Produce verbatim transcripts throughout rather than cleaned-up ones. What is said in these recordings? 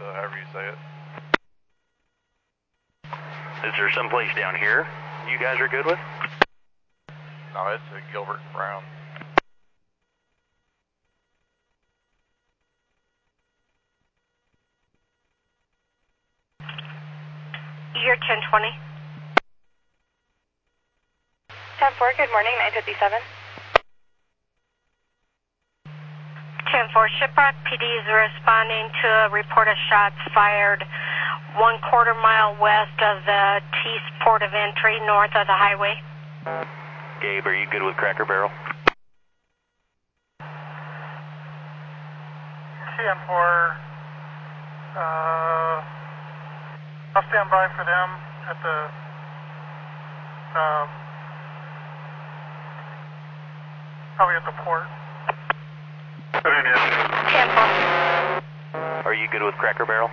so however you say it. Is there someplace down here you guys are good with? No, it's a Gilbert Brown. Year ten twenty. ten four, good morning, nine fifty-seven. ten four, Shiprock P D is responding to a report of shots fired one quarter mile west of the Tees port of entry, north of the highway. Gabe, are you good with Cracker Barrel? ten four, uh, I'll stand by for them at the, um, probably at the port. ten four. Are you good with Cracker Barrel?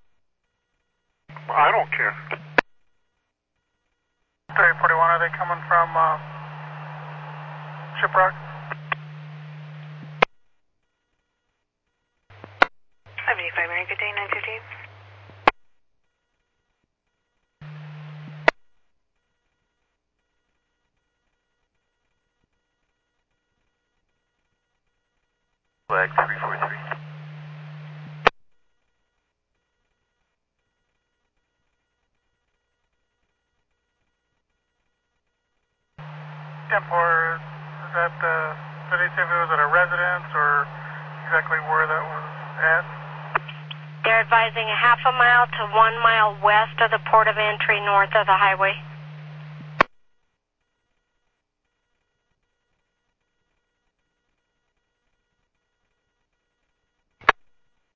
I don't care. thirty forty-one, are they coming from, uh, Shiprock? seventy-five, Mary, good day, nine fifteen. Flag three four three. ten four, is that, uh, did they say if it was at a residence or exactly where that was at? They're advising a half a mile to one mile west of the port of entry, north of the highway.